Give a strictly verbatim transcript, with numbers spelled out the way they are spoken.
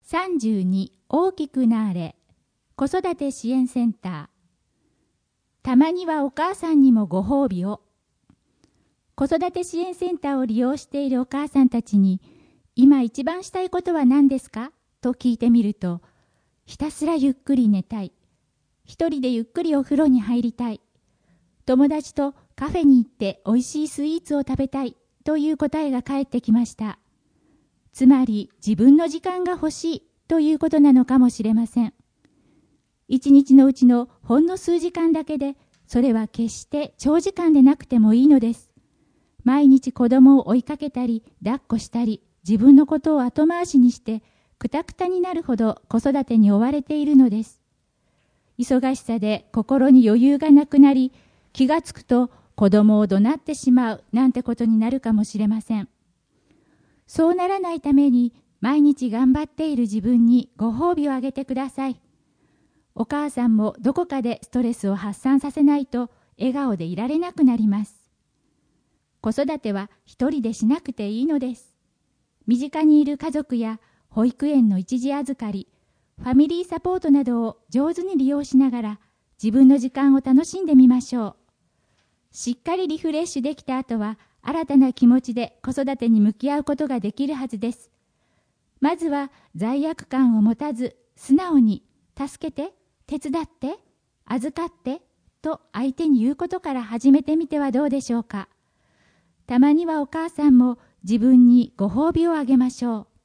さんじゅうに大きくなれ子育て支援センター。たまにはお母さんにもご褒美を。子育て支援センターを利用しているお母さんたちに、今一番したいことは何ですかと聞いてみると、ひたすらゆっくり寝たい、一人でゆっくりお風呂に入りたい、友達とカフェに行っておいしいスイーツを食べたいという答えが返ってきました。つまり自分の時間が欲しいということなのかもしれません。一日のうちのほんの数時間だけで、それは決して長時間でなくてもいいのです。毎日子供を追いかけたり、抱っこしたり、自分のことを後回しにして、くたくたになるほど子育てに追われているのです。忙しさで心に余裕がなくなり、気がつくと子供を怒鳴ってしまうなんてことになるかもしれません。そうならないために、毎日頑張っている自分にご褒美をあげてください。お母さんもどこかでストレスを発散させないと笑顔でいられなくなります。子育ては一人でしなくていいのです。身近にいる家族や保育園の一時預かり、ファミリーサポートなどを上手に利用しながら自分の時間を楽しんでみましょう。しっかりリフレッシュできた後は新たな気持ちで子育てに向き合うことができるはずです。まずは罪悪感を持たず素直に助けて、手伝って、預かってと相手に言うことから始めてみてはどうでしょうか。たまにはお母さんも自分にご褒美をあげましょう。